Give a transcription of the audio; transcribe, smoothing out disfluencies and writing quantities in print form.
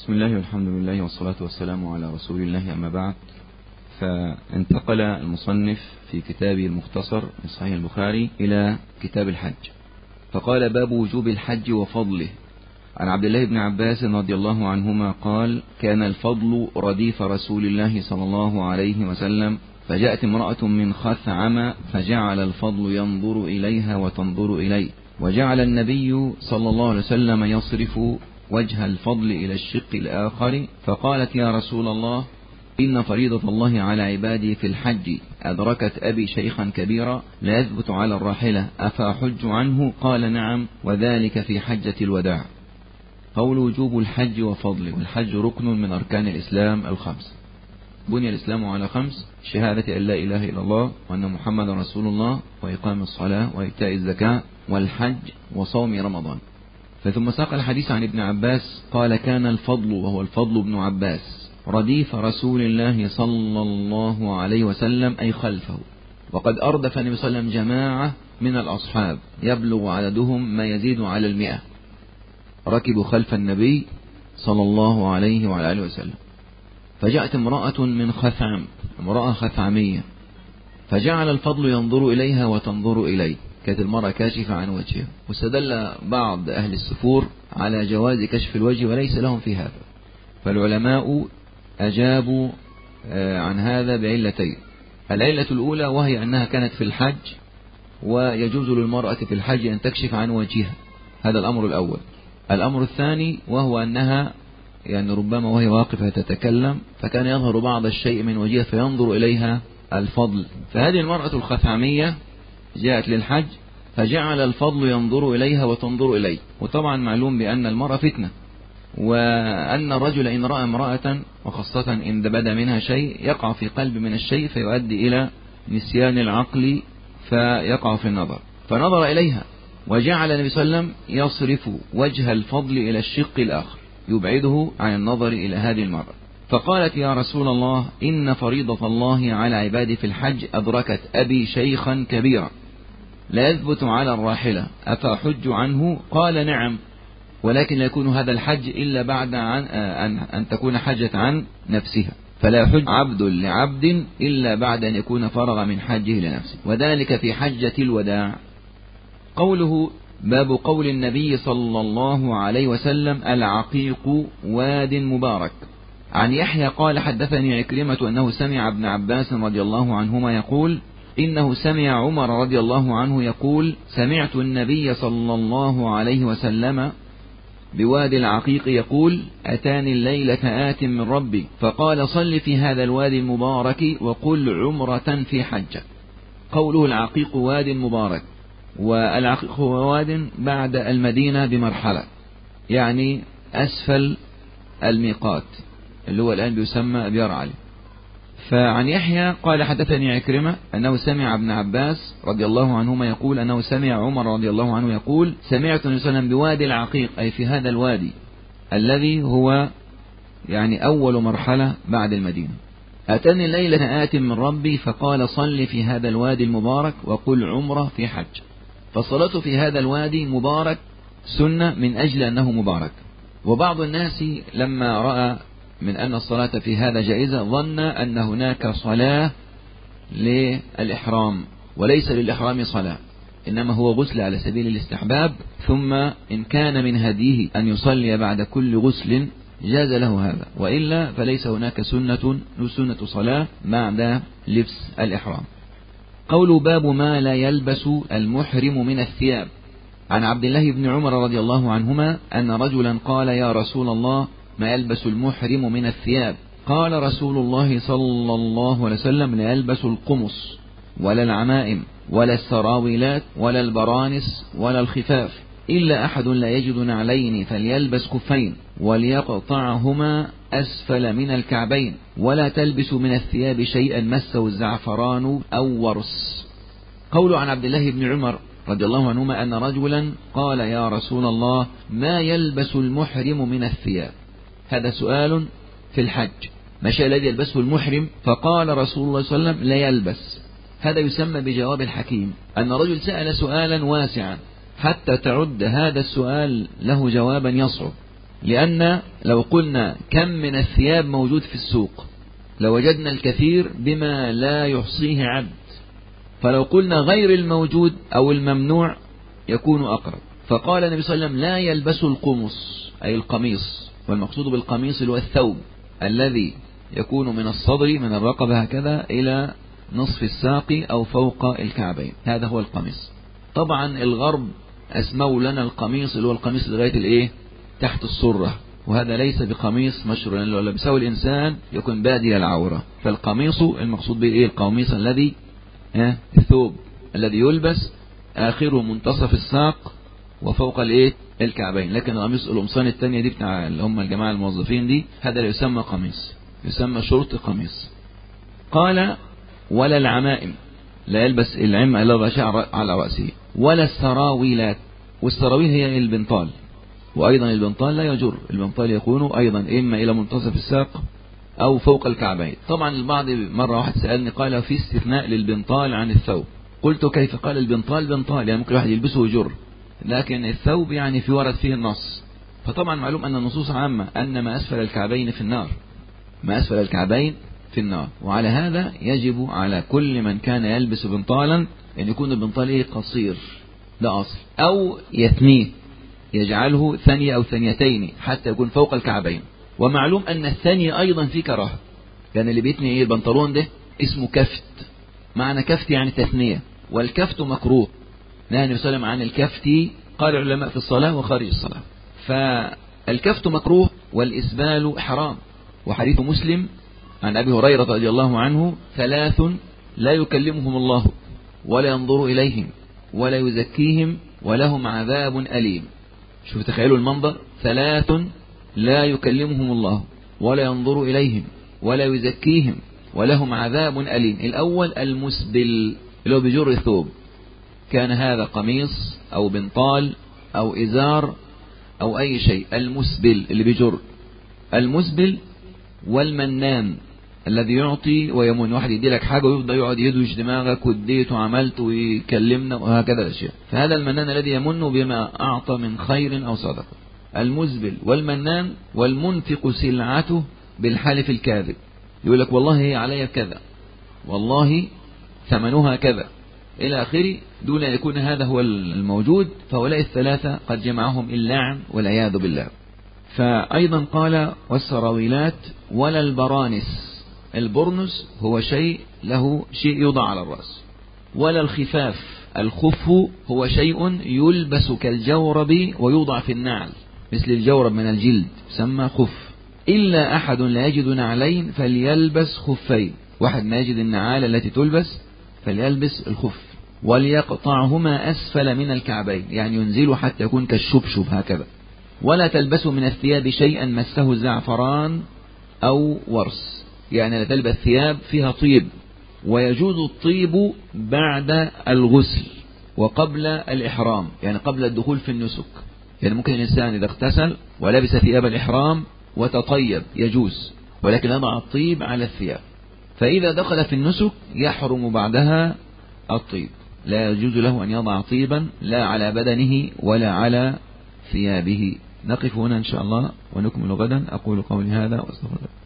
بسم الله والحمد لله والصلاة والسلام على رسول الله، أما بعد. فانتقل المصنف في كتابه المختصر من صحيح البخاري إلى كتاب الحج، فقال: باب وجوب الحج وفضله. عن عبد الله بن عباس رضي الله عنهما قال: كان الفضل رديف رسول الله صلى الله عليه وسلم، فجاءت امرأة من خثعم فجعل الفضل ينظر إليها وتنظر إليه، وجعل النبي صلى الله عليه وسلم يصرف وجه الفضل إلى الشق الآخر، فقالت: يا رسول الله، إن فريضة الله على عبادي في الحج أدركت أبي شيخا كبيرا لا يثبت على الراحلة، أفأحج عنه؟ قال: نعم، وذلك في حجة الوداع. قول وجوب الحج وفضله. والحج ركن من أركان الإسلام الخمس. بني الإسلام على خمس: شهادة أن لا إله إلا الله وأن محمد رسول الله، وإقام الصلاة، وإيتاء الزكاة، والحج، وصوم رمضان. فثم ساق الحديث عن ابن عباس قال: كان الفضل، وهو الفضل بن عباس، رديف رسول الله صلى الله عليه وسلم، أي خلفه، وقد أردف النبي صلى الله عليه وسلم جماعة من الأصحاب يبلغ عددهم ما يزيد على 100، ركبوا خلف النبي صلى الله عليه وعلى آله وسلم. فجاءت امرأة من خثعم، امرأة خثعمية، فجعل الفضل ينظر إليها وتنظر إليه. كانت المرأة كاشفة عن وجهها، واستدل بعض أهل السفور على جواز كشف الوجه وليس لهم في هذا. فالعلماء أجابوا عن هذا بعلتين: العلة الأولى وهي أنها كانت في الحج، ويجوز للمرأة في الحج أن تكشف عن وجهها، هذا الأمر الأول. الأمر الثاني وهو أنها ربما وهي واقفة تتكلم، فكان يظهر بعض الشيء من وجهها فينظر إليها الفضل. فهذه المرأة الخثعمية جاءت للحج، فجعل الفضل ينظر إليها وتنظر إليه. وطبعا معلوم بأن المرأة فتنة، وأن الرجل إن رأى امرأة، وخاصة إن بدا منها شيء، يقع في قلب من الشيء فيؤدي إلى نسيان العقل فيقع في النظر. فنظر إليها، وجعل النبي صلى الله عليه وسلم يصرف وجه الفضل إلى الشق الآخر، يبعده عن النظر إلى هذه المرأة. فقالت: يا رسول الله، إن فريضة الله على عبادي في الحج أدركت أبي شيخا كبيرا لا يثبت على الراحلة، أفأحج عنه؟ قال: نعم، ولكن لا يكون هذا الحج إلا بعد أن تكون حجت عن نفسها، فلا يحج عبد لعبد إلا بعد أن يكون فرغ من حجه لنفسه، وذلك في حجة الوداع. قوله: باب قول النبي صلى الله عليه وسلم: العقيق واد مبارك. عن يحيى قال: حدثني عكرمة أنه سمع ابن عباس رضي الله عنهما يقول: إنه سمع عمر رضي الله عنه يقول: سمعت النبي صلى الله عليه وسلم بوادي العقيق يقول: أتاني الليلة آت من ربي فقال: صل في هذا الوادي المبارك وقل عمرة في حجة. قوله العقيق واد مبارك، والعقيق هو واد بعد المدينة بمرحلة، يعني أسفل الميقات اللي هو الآن بيسمى بيرعل. فعن يحيى قال: حدثني عكرمة أنه سمع ابن عباس رضي الله عنهما يقول أنه سمع عمر رضي الله عنه يقول: سمعت النبي صلى الله عليه وسلم بوادي العقيق، أي في هذا الوادي الذي هو أول مرحلة بعد المدينة. أتاني الليلة آت من ربي فقال: صل في هذا الوادي المبارك وقل عمرة في حج. فالصلاة في هذا الوادي مبارك سنة من أجل أنه مبارك. وبعض الناس لما رأى من أن الصلاة في هذا جائزة ظن أن هناك صلاة للإحرام، وليس للإحرام صلاة، إنما هو غسل على سبيل الاستحباب، ثم إن كان من هديه أن يصلي بعد كل غسل جاز له هذا، وإلا فليس هناك سنة صلاة بعد لبس الإحرام. قول: باب ما لا يلبس المحرم من الثياب. عن عبد الله بن عمر رضي الله عنهما أن رجلا قال: يا رسول الله، ما يلبس المحرم من الثياب؟ قال رسول الله صلى الله عليه وسلم: لا يلبس القمص ولا العمائم ولا السراويلات ولا البرانس ولا الخفاف، إلا أحد لا يجد نعلين فليلبس خفين وليقطعهما أسفل من الكعبين، ولا تلبس من الثياب شيئا مسه الزعفران أو ورس. قول عن عبد الله بن عمر رضي الله عنهما أن رجلا قال: يا رسول الله، ما يلبس المحرم من الثياب؟ هذا سؤال في الحج، ما شيء الذي يلبسه المحرم؟ فقال رسول الله صلى الله عليه وسلم: لا يلبس. هذا يسمى بجواب الحكيم، أن رجل سأل سؤالا واسعا حتى تعد هذا السؤال له جوابا يصعب، لأن لو قلنا كم من الثياب موجود في السوق لوجدنا الكثير بما لا يحصيه عبد، فلو قلنا غير الموجود أو الممنوع يكون أقرب. فقال النبي صلى الله عليه وسلم لا يلبس القمص أي القميص، والمقصود بالقميص اللي هو الثوب الذي يكون من الصدر من الرقبة هكذا إلى نصف الساق أو فوق الكعبين، هذا هو القميص. طبعا الغرب أسموا لنا القميص اللي هو القميص لغاية الإيه تحت السرة، وهذا ليس بقميص مشروع، لأنه لو لبسه الإنسان يكون بادي العورة. فالقميص المقصود به إيه؟ القميص الذي الثوب الذي يلبس آخره منتصف الساق وفوق الإيه الكعبين. لكن القمصان الثانية دي بتاع اللي هم الجماعة الموظفين دي، هذا لا يسمى قميص، يسمى شرط قميص. قال ولا العمائم، لا يلبس العمة إلا شعر على رأسه، ولا السراويلات، والسراويل هي البنطال، وأيضا البنطال لا يجر، البنطال يكون أيضا إما إلى منتصف الساق أو فوق الكعبين. طبعا البعض مرة واحد سألني قال في استثناء للبنطال عن الثوب، قلت كيف؟ قال البنطال بنطال يعني ممكن الواحد يلبسه ويجر، لكن الثوب يعني في ورد فيه النص. فطبعا معلوم أن النصوص عامة أن ما أسفل الكعبين في النار، ما أسفل الكعبين في النار. وعلى هذا يجب على كل من كان يلبس بنطالا أن يكون البنطال إيه قصير، ده أصل، أو يثنيه يجعله ثانية أو ثانيتين حتى يكون فوق الكعبين. ومعلوم أن الثانية أيضا في كراهة، لأن اللي بيتني إيه البنطلون ده اسمه كفت، معنى كفت يعني تثنية، والكفت مكروه، نهى النبي صلى الله عليه وسلم عن الكفت، قال العلماء في الصلاة وخارج الصلاة. فالكفت مكروه والإسبال حرام. وحديث مسلم عن أبي هريرة رضي الله عنه: 3 لا يكلمهم الله ولا ينظر إليهم ولا يزكيهم ولهم عذاب أليم. شوف تخيلوا المنظر، 3 لا يكلمهم الله ولا ينظر إليهم ولا يزكيهم ولهم عذاب أليم. الأول المسبل اللي هو بجر الثوب، كان هذا قميص أو بنطال أو إزار أو أي شيء، المسبل اللي بجر، المسبل. والمنان الذي يعطي ويمن، واحد يدي لك حاجة ويفضل يقعد يدوش دماغك واديت وعملت ويكلمنا وهكذا الأشياء، فهذا المنان الذي يمن بما أعطى من خير أو صدقة، المزبل والمنان. والمنفق سلعته بالحلف الكاذب، يقول لك والله هي علي كذا، والله ثمنها كذا إلى آخره، دون أن يكون هذا هو الموجود. فهؤلاء 3 قد جمعهم اللعن والعياذ بالله. فأيضا قال والسراويلات ولا البرانس، البرنس هو شيء له شيء يوضع على الرأس، ولا الخفاف، الخف هو شيء يلبس كالجورب ويوضع في النعل، مثل الجورب من الجلد يسمى خف. إلا أحد لا يجد نعلين فليلبس خفين، واحد ما يجد النعال التي تلبس فليلبس الخف. وليقطعهما أسفل من الكعبين، يعني ينزل حتى يكون كالشبشب هكذا. ولا تلبسوا من الثياب شيئا مسه زعفران أو ورس، يعني لا تلبس ثياب فيها طيب. ويجوز الطيب بعد الغسل وقبل الإحرام، يعني قبل الدخول في النسك، يعني ممكن الإنسان إذا اغتسل ولبس ثياب الإحرام وتطيب يجوز، ولكن يضع الطيب على الثياب. فإذا دخل في النسك يحرم بعدها الطيب، لا يجوز له أن يضع طيبا لا على بدنه ولا على ثيابه. نقف هنا إن شاء الله ونكمل غدا. أقول قولي هذا وأستغفر الله.